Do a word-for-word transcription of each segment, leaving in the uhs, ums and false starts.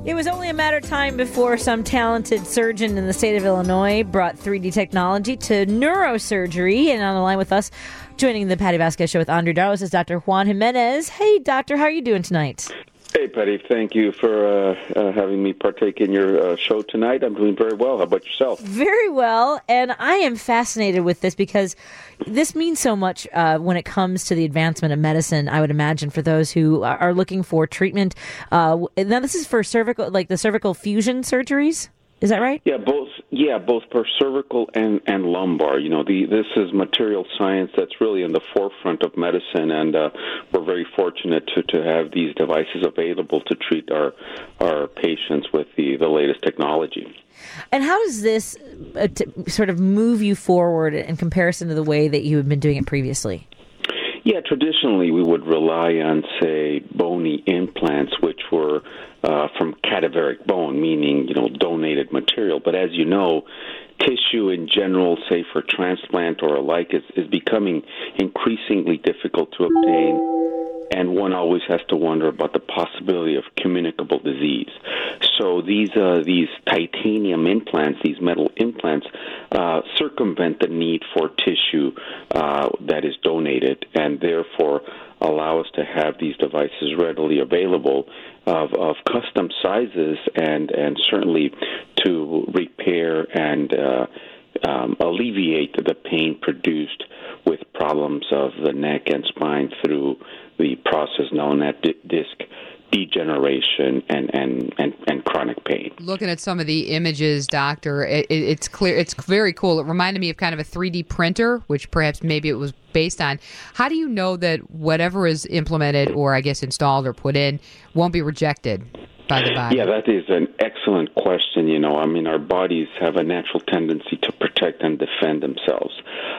It was only a matter of time before some talented surgeon in the state of Illinois brought three D technology to neurosurgery. And on the line with us, joining the Patty Vasquez Show with Andre Darlos, is Doctor Juan Jimenez. Hey, doctor, how are you doing tonight? Hey, Patty. Thank you for uh, uh, having me partake in your uh, show tonight. I'm doing very well. How about yourself? Very well. And I am fascinated with this because this means so much uh, when it comes to the advancement of medicine, I would imagine, for those who are looking for treatment. Uh, now, this is for cervical, like the cervical fusion surgeries. Is that right? Yeah, both. Yeah, both for cervical and, and lumbar. You know, the this is material science that's really in the forefront of medicine, and uh, we're very fortunate to, to have these devices available to treat our our patients with the, the latest technology. And how does this uh, t- sort of move you forward in comparison to the way that you have been doing it previously? Yeah, traditionally we would rely on, say, bony implants, which were uh, from cadaveric bone, meaning, you know, donated material. But as you know, tissue in general, say for transplant or alike, is, is becoming increasingly difficult to obtain. And one always has to wonder about the possibility of communicable disease. So these uh, these titanium implants, these metal implants, uh, circumvent the need for tissue uh, that is donated, and therefore allow us to have these devices readily available of, of custom sizes, and, and certainly to repair and uh, um, alleviate the pain produced with problems of the neck and spine through the process known as di- disc degeneration and, and, and, and chronic pain. Looking at some of the images, doctor, it, it, it's clear. It's very cool. It reminded me of kind of a three D printer, which perhaps maybe it was based on. How do you know that whatever is implemented or I guess installed or put in won't be rejected by the body? Yeah, that is an excellent question. You know, I mean, our bodies have a natural tendency to protect and defend themselves.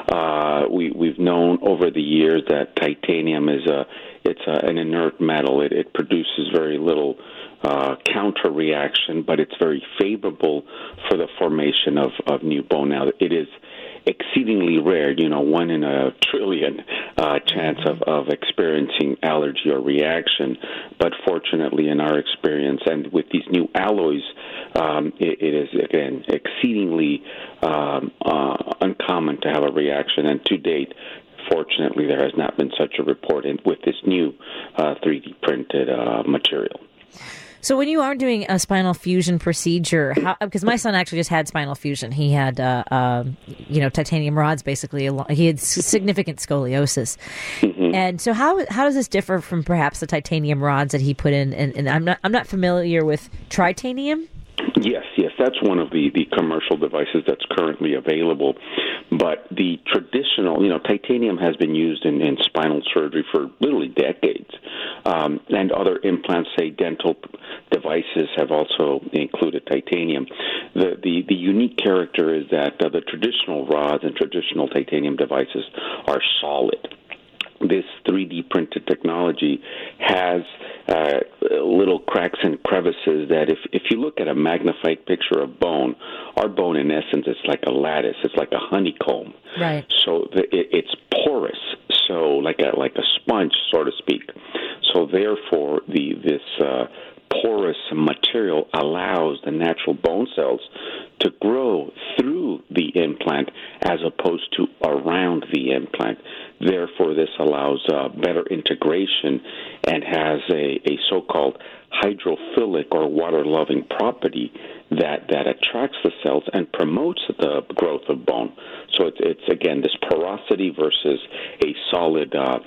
Uh, we, we've known over the years that titanium is a it's a, an inert metal. It, it produces very little uh, counter reaction, but it's very favorable for the formation of, of new bone. Now, it is exceedingly rare, you know, one in a trillion uh, chance of, of experiencing allergy or reaction. But fortunately, in our experience, and with these new alloys, um, it, it is, again, exceedingly um, uh, uncommon to have a reaction. And to date, fortunately, there has not been such a report in, with this new uh, three D printed uh, material. So when you are doing a spinal fusion procedure, how, because my son actually just had spinal fusion. He had, uh, uh, you know, titanium rods, basically. He had significant scoliosis. Mm-hmm. And so how how does this differ from perhaps the titanium rods that he put in? And, and I'm not I'm not familiar with tritanium. Yes, yes, that's one of the, the commercial devices that's currently available. But the traditional, you know, titanium has been used in, in spinal surgery for literally decades. Um, and other implants, say dental devices, have also included titanium. The, the, the unique character is that uh, the traditional rods and traditional titanium devices are solid. This three D printed technology has uh, little cracks and crevices that if, if you look at a magnified picture of bone, our bone in essence is like a lattice. It's like a honeycomb. Right. So the, it, it's porous, so like a like a sponge, so to speak. So therefore, the this uh, porous material allows the natural bone cells to grow through the implant as opposed to around the implant. Therefore, this allows uh, better integration and has a, a so-called hydrophilic or water-loving property that, that attracts the cells and promotes the growth of bone. So it's, it's again, this porosity versus a solid uh,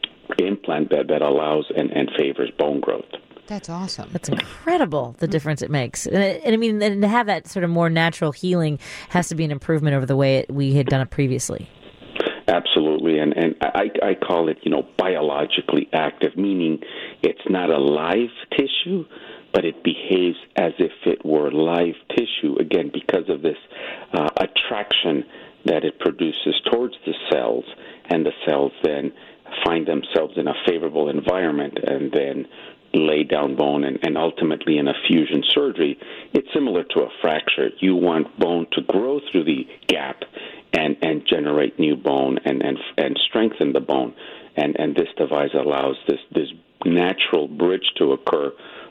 implant that, that allows and, and favors bone growth. That's awesome. That's incredible, the difference it makes. And, it, and I mean, and to have that sort of more natural healing has to be an improvement over the way it, we had done it previously. Absolutely, and and I, I call it, you know, biologically active, meaning it's not a live tissue, but it behaves as if it were live tissue, again, because of this uh, attraction that it produces towards the cells, and the cells then find themselves in a favorable environment and then lay down bone, and, and ultimately in a fusion surgery, it's similar to a fracture. You want bone to grow through the gap and, and generate new bone and, and and strengthen the bone. And, and this device allows this, this natural bridge to occur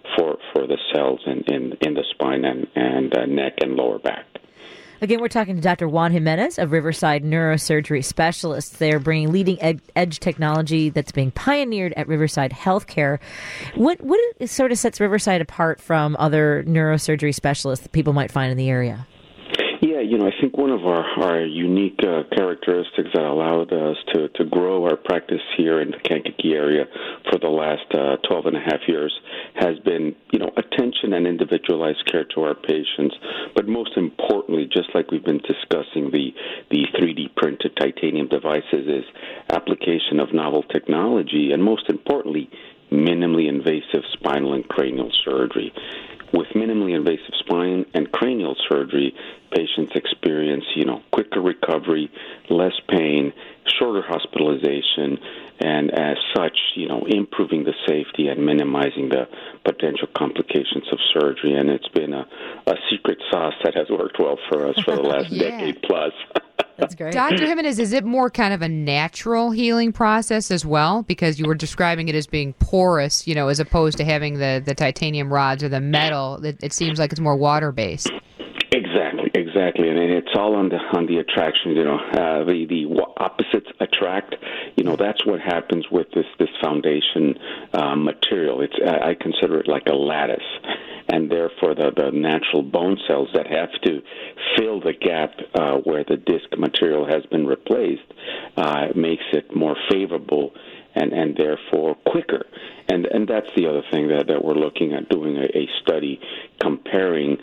for, for the cells in, in, in the spine and, and uh, neck and lower back. Again, we're talking to Doctor Juan Jimenez of Riverside Neurosurgery Specialists. They're bringing leading ed- edge technology that's being pioneered at Riverside Healthcare. What what sort of sets Riverside apart from other neurosurgery specialists that people might find in the area? Yeah, you know, I think one of our, our unique uh, characteristics that allowed us to, to grow our practice here in the Kankakee area for the last uh, twelve and a half years has been, you know, attention and individualized care to our patients. But most importantly, just like we've been discussing the, the three D printed titanium devices, is application of novel technology, and most importantly, minimally invasive spinal and cranial surgery. With minimally invasive spine and cranial surgery, patients experience, you know, quicker recovery, less pain, shorter hospitalization, and as such, you know, improving the safety and minimizing the potential complications of surgery. And it's been a, a secret sauce that has worked well for us for the last yeah. decade plus. That's great. Doctor Jimenez, is it more kind of a natural healing process as well? Because you were describing it as being porous, you know, as opposed to having the, the titanium rods or the metal. It, it seems like it's more water-based. Exactly, exactly, and it's all on the on the attraction. You know, uh, the the opposites attract. You know, that's what happens with this this foundation uh, material. It's I consider it like a lattice, and therefore the the natural bone cells that have to fill the gap uh, where the disc material has been replaced uh, makes it more favorable and and therefore quicker. And and that's the other thing that, that we're looking at doing a, a study comparing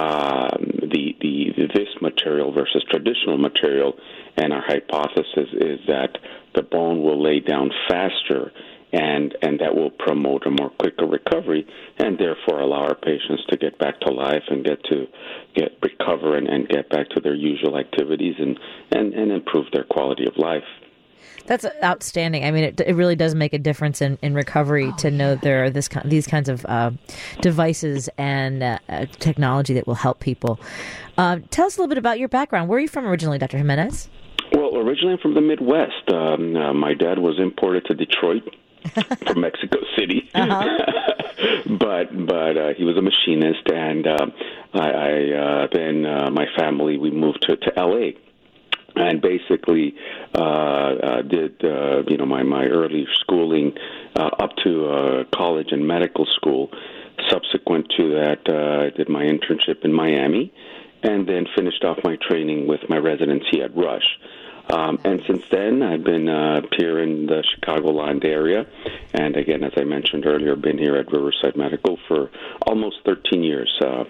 um, the the this material versus traditional material, and our hypothesis is that the bone will lay down faster, and and that will promote a more quicker recovery, and therefore allow our patients to get back to life and get to get recover and, and get back to their usual activities and, and, and improve their quality of life. That's outstanding. I mean, it, it really does make a difference in, in recovery oh, to know yeah. there are this these kinds of uh, devices and uh, uh, technology that will help people. Uh, tell us a little bit about your background. Where are you from originally, Doctor Jimenez? Well, originally I'm from the Midwest. Um, uh, my dad was imported to Detroit from Mexico City, uh-huh. but but uh, he was a machinist, and uh, I, I uh, then uh, my family we moved to, to L A and basically uh, uh, did uh, you know my, my early schooling uh, up to uh, college and medical school. Subsequent to that, uh, I did my internship in Miami, and then finished off my training with my residency at Rush. Um, and since then, I've been uh, here in the Chicagoland area, and again, as I mentioned earlier, been here at Riverside Medical for almost thirteen years. Uh,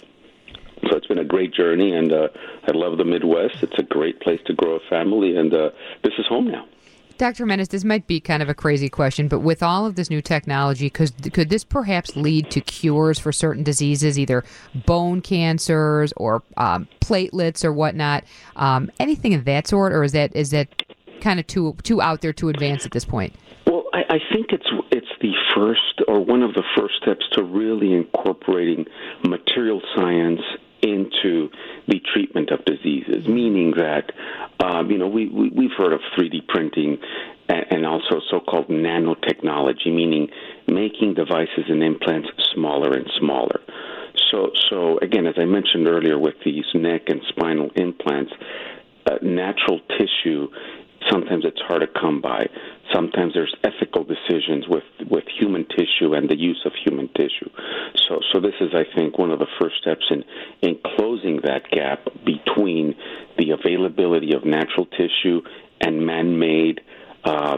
so it's been a great journey, and uh, I love the Midwest. It's a great place to grow a family, and uh, this is home now. Doctor Jimenez, this might be kind of a crazy question, but with all of this new technology, could, could this perhaps lead to cures for certain diseases, either bone cancers or um, platelets or whatnot, um, anything of that sort, or is that is that kind of too too out there, too advanced at this point? Well, I, I think it's it's the first or one of the first steps to really incorporating material science into the treatment of diseases, meaning that, um, you know, we, we, we've heard of three D printing and, and also so-called nanotechnology, meaning making devices and implants smaller and smaller. So, so again, as I mentioned earlier with these neck and spinal implants, uh, natural tissue, sometimes it's hard to come by. Sometimes there's ethical decisions with, with human tissue and the use of human tissue. So so this is, I think, one of the first steps in, in closing that gap between the availability of natural tissue and man-made, uh,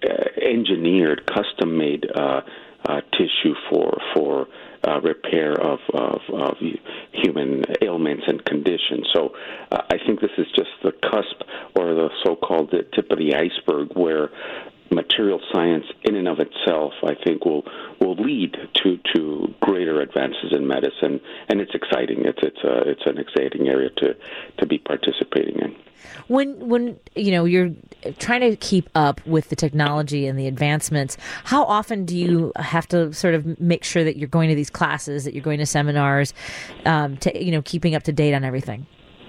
engineered, custom-made uh, uh, tissue for for uh, repair of, of, of human ailments and conditions. So uh, I think this is just the cusp or the so-called tip of the iceberg where material science in and of itself, I think, will will lead to, to greater advances in medicine, and it's exciting. It's it's a, it's an exciting area to, to be participating in. When when you know you're trying to keep up with the technology and the advancements, how often do you have to sort of make sure that you're going to these classes, that you're going to seminars, um, to you know keeping up to date on everything?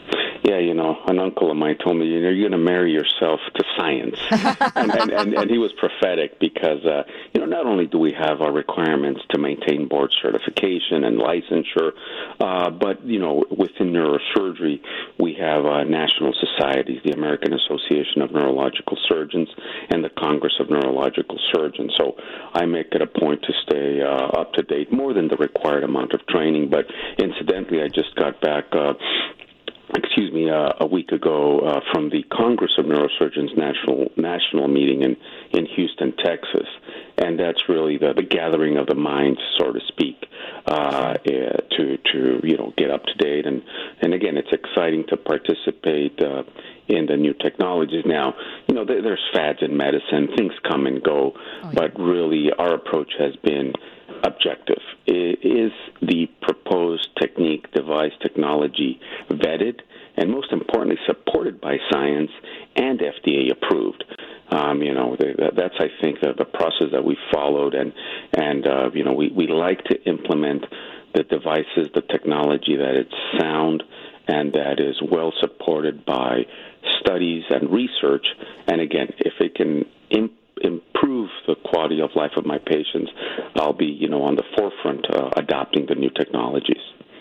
Yeah, you know, an uncle of mine told me, you know, you're going to marry yourself to science. and, and, and, and he was prophetic because, uh, you know, not only do we have our requirements to maintain board certification and licensure, uh, but, you know, within neurosurgery, we have uh, national societies, the American Association of Neurological Surgeons and the Congress of Neurological Surgeons. So I make it a point to stay uh, up to date, more than the required amount of training. But incidentally, I just got back uh, excuse me, uh, a week ago uh, from the Congress of Neurosurgeons national national meeting in, in Houston, Texas. And that's really the, the gathering of the minds, so to speak, uh, to, to, you know, get up to date. And, and again, it's exciting to participate uh, in the new technologies. Now, you know, there, there's fads in medicine. Things come and go. Oh, yeah. But really, our approach has been objective. Is the proposed technique, device, technology vetted, and most importantly, supported by science and F D A approved? Um, you know, that's, I think, the, the process that we followed, and, and uh, you know, we, we like to implement the devices, the technology that it's sound and that is well supported by studies and research. And again, if it can imp- improve the quality of life of my patients, I'll be, you know, on the forefront uh, adopting the new technologies.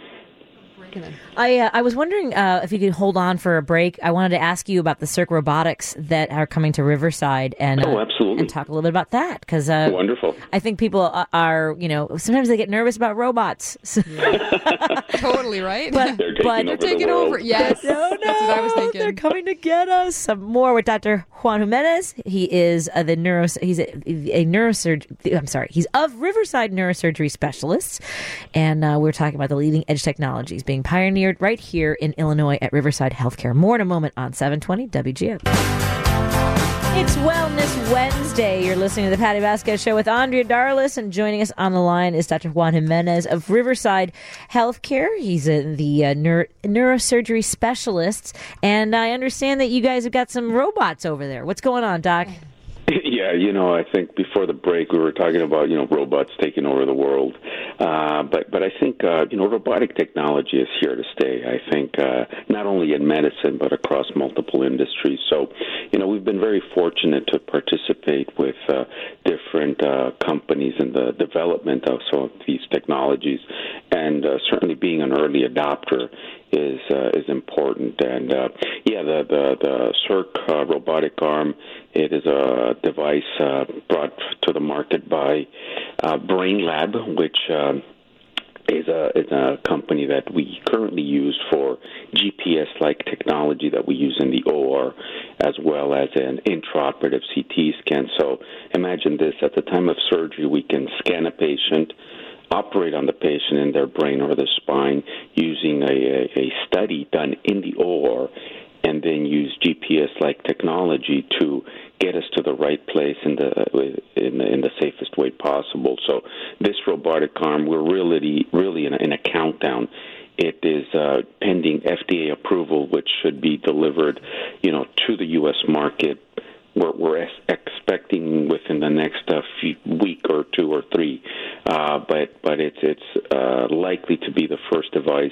I uh, I was wondering uh, if you could hold on for a break. I wanted to ask you about the Cirque Robotics that are coming to Riverside, and uh, oh, absolutely, and talk a little bit about that, because uh, wonderful. I think people are, you know, sometimes they get nervous about robots. Yeah. Totally right. But they're taking, but, over, they're taking the over. Yes, no, no, that's what I was thinking. They're coming to get us. Some more with Doctor Juan Jimenez. He is uh, the neuro. He's a, a neurosurgeon. I'm sorry. He's of Riverside Neurosurgery Specialists, and uh, we're talking about the leading edge technologies being pioneered right here in Illinois at Riverside Healthcare. More in a moment on seven twenty W G N. It's Wellness Wednesday. You're listening to the Patty Vasquez Show with Andrea Darlis, and joining us on the line is Doctor Juan Jimenez of Riverside Healthcare. He's a, the uh, neuro, neurosurgery specialist, and I understand that you guys have got some robots over there. What's going on, Doc? Yeah, you know, I think before the break we were talking about, you know, robots taking over the world. Uh, but, but I think, uh, you know, robotic technology is here to stay, I think, uh, not only in medicine but across multiple industries. So, you know, we've been very fortunate to participate with uh, different uh, companies in the development of some of these technologies. And uh, certainly being an early adopter is uh, is important. And uh, yeah, the the, the Cirque uh, robotic arm, it is a device uh, brought to the market by uh, Brain Lab, which uh, is a is a company that we currently use for G P S-like technology that we use in the O R, as well as an intraoperative C T scan. So imagine this: at the time of surgery, we can scan a patient, operate on the patient in their brain or their spine using a, a, a study done in the O R, and then use G P S-like technology to get us to the right place in the in the, in the safest way possible. So this robotic arm, we're really really in a, in a countdown. It is uh, pending F D A approval, which should be delivered, you know, to the U S market. We're, we're ex- expecting within the next uh, few, week or two or three, uh, but but it's it's uh, likely to be the first device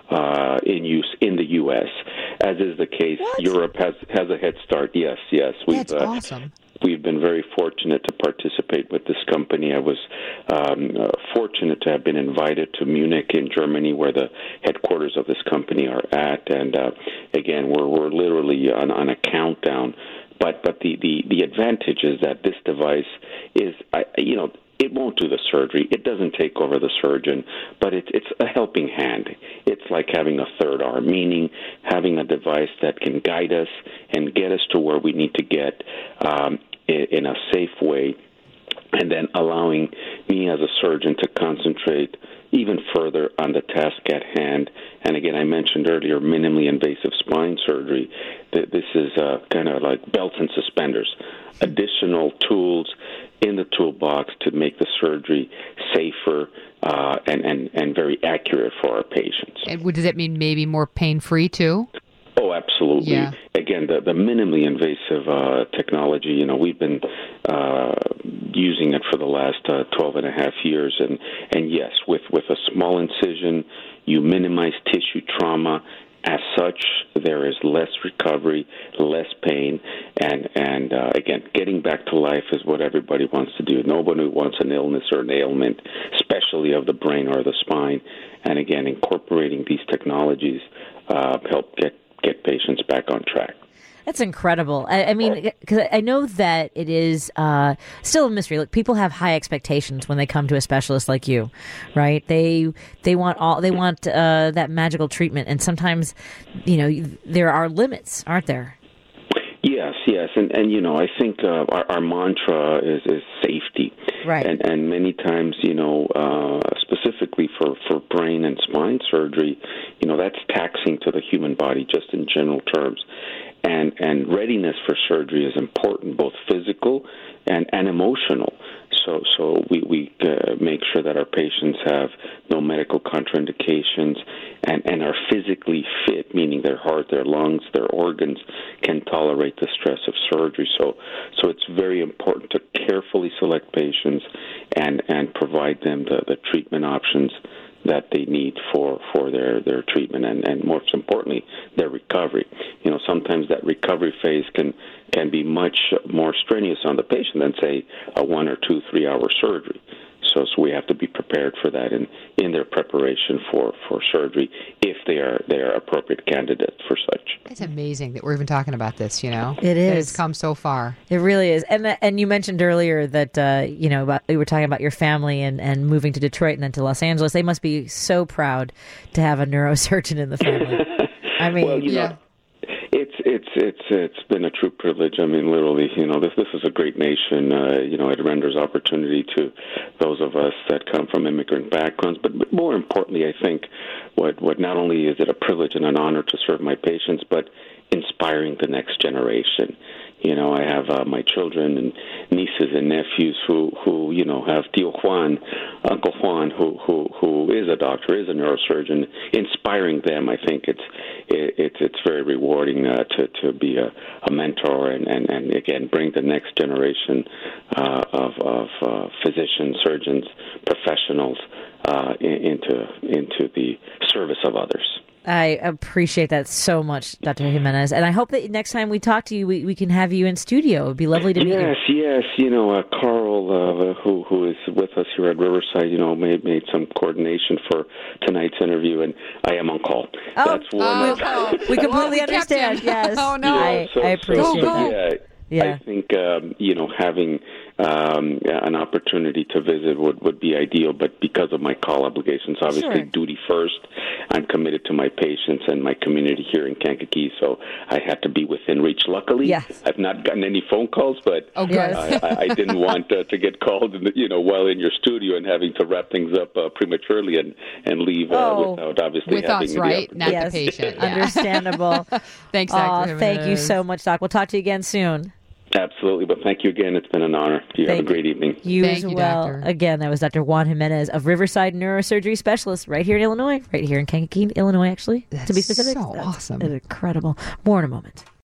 uh, in use in the U S. As is the case, what? Europe has has a head start. Yes, yes, we've That's uh, awesome. We've been very fortunate to participate with this company. I was um, uh, fortunate to have been invited to Munich in Germany, where the headquarters of this company are at. And uh, again, we're we're literally on, on a countdown. But but the, the, the advantage is that this device is, I, you know, it won't do the surgery. It doesn't take over the surgeon, but it's it's a helping hand. It's like having a third arm, meaning having a device that can guide us and get us to where we need to get um, in, in a safe way, and then allowing me as a surgeon to concentrate even further on the task at hand. And again, I mentioned earlier, minimally invasive spine surgery. This is uh, kind of like belts and suspenders, additional tools in the toolbox to make the surgery safer uh, and, and, and very accurate for our patients. And does that mean maybe more pain-free too? Oh, absolutely. Yeah. Again, the, the minimally invasive uh, technology, you know, we've been uh, using it for the last uh, twelve and a half years. And, and yes, with, with a small incision, you minimize tissue trauma, As such, there is less recovery, less pain, and and uh, again, getting back to life is what everybody wants to do. Nobody wants an illness or an ailment, especially of the brain or the spine. And again, incorporating these technologies uh, help get get patients back on track. That's incredible. I, I mean, because I know that it is uh, still a mystery. Like, people have high expectations when they come to a specialist like you, right? They they want all they want uh, that magical treatment, and sometimes, you know, there are limits, aren't there? Yes, yes, and and you know, I think uh, our, our mantra is, is safety, right? And and many times, you know, uh, specifically for, for brain and spine surgery, you know, that's taxing to the human body just in general terms. And and readiness for surgery is important, both physical and, and emotional. So so we, we uh, make sure that our patients have no medical contraindications and, and are physically fit, meaning their heart, their lungs, their organs can tolerate the stress of surgery. So so it's very important to carefully select patients and, and provide them the, the treatment options that they need for, for their, their treatment and, and most importantly, their recovery. You know, sometimes that recovery phase can, can be much more strenuous on the patient than, say, a one or two, three hour surgery. So, so we have to be prepared for that in, in their preparation for, for surgery if they are they are appropriate candidates for such. It's amazing that we're even talking about this, you know? It is. That it's come so far. It really is. And that, and you mentioned earlier that, uh, you know, about, we were talking about your family and, and moving to Detroit and then to Los Angeles. They must be so proud to have a neurosurgeon in the family. I mean, well, you yeah. know, It's it's it's it's been a true privilege. I mean, literally, you know, this this is a great nation. Uh, you know, it renders opportunity to those of us that come from immigrant backgrounds. But, but more importantly, I think what what not only is it a privilege and an honor to serve my patients, but inspiring the next generation. You know, I have uh, my children and nieces and nephews who, who you know, have Tio Juan, Uncle Juan, who, who, who is a doctor, is a neurosurgeon. Inspiring them, I think it's it, it's it's very rewarding uh, to to be a, a mentor and, and, and again bring the next generation uh, of of uh, physicians, surgeons, professionals uh, into into the service of others. I appreciate that so much, Doctor Jimenez. And I hope that next time we talk to you, we, we can have you in studio. It would be lovely to meet yes, you. Yes, yes. You know, uh, Carl, uh, who who is with us here at Riverside, you know, made, made some coordination for tonight's interview, and I am on call. Oh, That's one. oh, of, oh. we completely Well, we understand, yes. Oh, no. Yeah, I, so, I appreciate so, Go, that. Yeah, Yeah. I think, um, you know, having um, an opportunity to visit would, would be ideal, but because of my call obligations, obviously Sure. duty first, I'm committed to my patients and my community here in Kankakee, so I had to be within reach. Luckily, Yes. I've not gotten any phone calls, but Oh, good. Yes. I, I, I didn't want uh, to get called, in the, you know, while in your studio and having to wrap things up uh, prematurely and, and leave uh, Oh. without obviously With having us, the right? opportunity. Not Yes. the patient. Yeah. Understandable. Thanks, Aw, Doctor thank you Jimenez. so much, Doc. We'll talk to you again soon. Absolutely, but thank you again. It's been an honor. You Thank have a great evening. You Thank as you, well. Doctor. Again, that was Doctor Juan Jimenez of Riverside Neurosurgery Specialist right here in Illinois, right here in Kankakee, Illinois, actually, to be That's specific. so That's awesome. incredible. More in a moment.